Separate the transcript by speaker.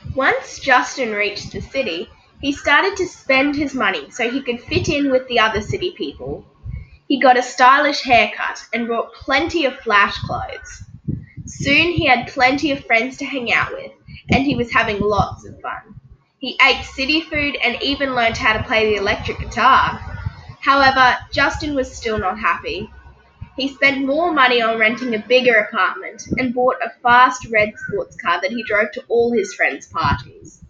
Speaker 1: Once Justin reached the city, he started to spend his money so he could fit in with the other city people. He got a stylish haircut and bought plenty of flash clothes. Soon he had plenty of friends to hang out with, and he was having lots of fun. He ate city food and even learned how to play the electric guitar. However, Justin was still not happy. He spent more money on renting a bigger apartment and bought a fast red sports car that he drove to all his friends' parties.